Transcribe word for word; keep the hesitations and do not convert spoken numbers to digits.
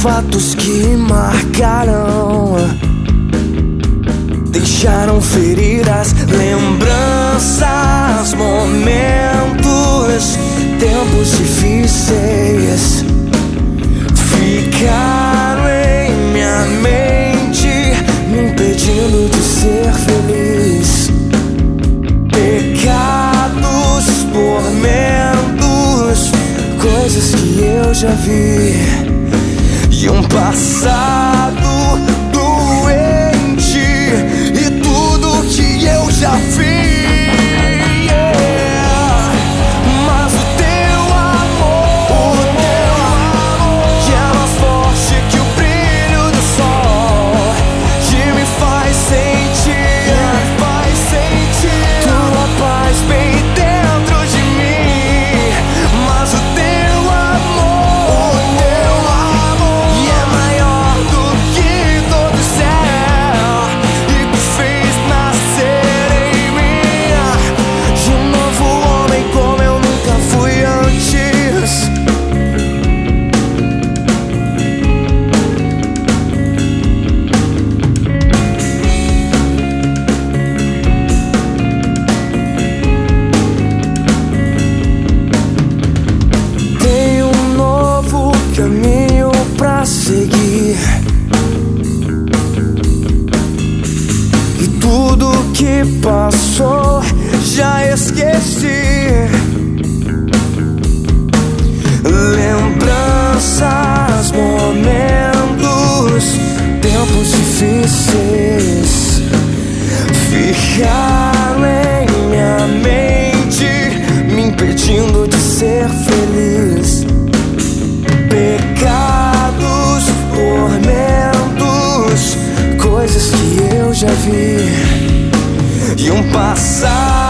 fatos que marcaram, deixaram feridas, lembranças, momentos, tempos difíceis ficaram em minha mente, me impedindo de ser feliz. Pecados, tormentos, coisas que eu já vi, e um passado doente, e tudo que eu já fiz. Caminho pra seguir, e tudo que passou já esqueci. Lembranças, momentos, tempos difíceis ficaram em minha mente, me impedindo de ser feliz. Pecados, tormentos, coisas que eu já vi, e um passado